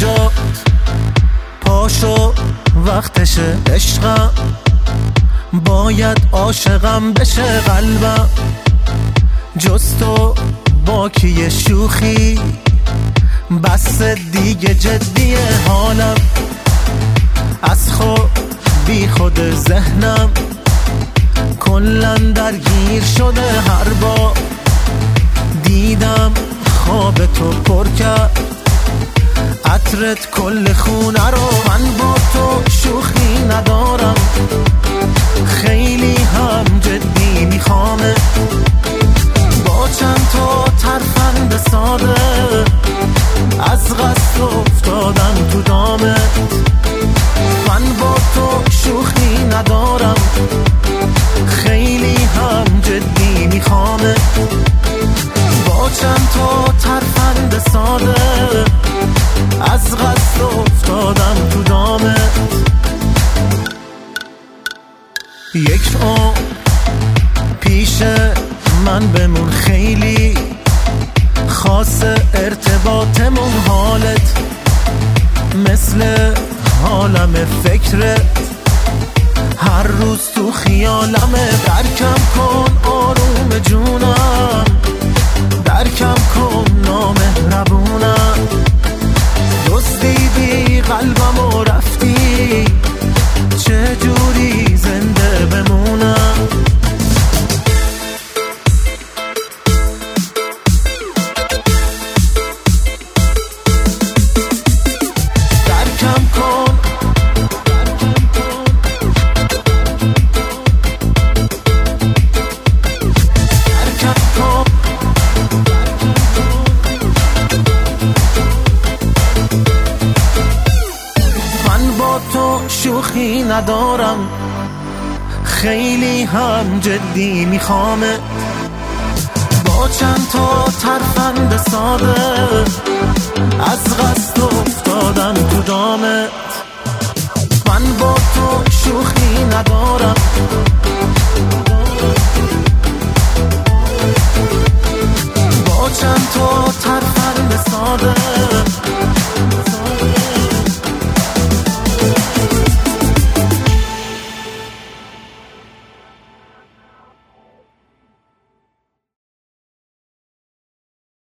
جا پاشو وقتشه عشقم، باید عاشقم بشه قلبم. جز تو با کی شوخی، بس دیگه جدیه حالم. از خود بی خود ذهنم کلن درگیر شده، هر بار دیدم خواب تو پر کرد عطرت کل خونه رو. من با تو شوخی ندارم، خیلی هم جدی میخوامه. با چند تا ترفند ساده از قصد افتادم تو دامت. من با تو شوخی ندارم، خیلی هم جدی میخوامه. با چند تا ترفند ساده از قصد افتادم تو دامت. یک پیش من بمون، خیلی خاص ارتباطمون. حالت مثل عالم فکرت، هر روز تو خیالمه. درکم کن آروم جونم، درکم کن نامهربونم. دزدیدی قلبم و رفتی، چه جوری زنده بمونم. درکم کن شوخی ندارم، خیلی هم جدی میخوامه. با چند تا ترفند ساده از قصد افتادم تو دامت. من با تو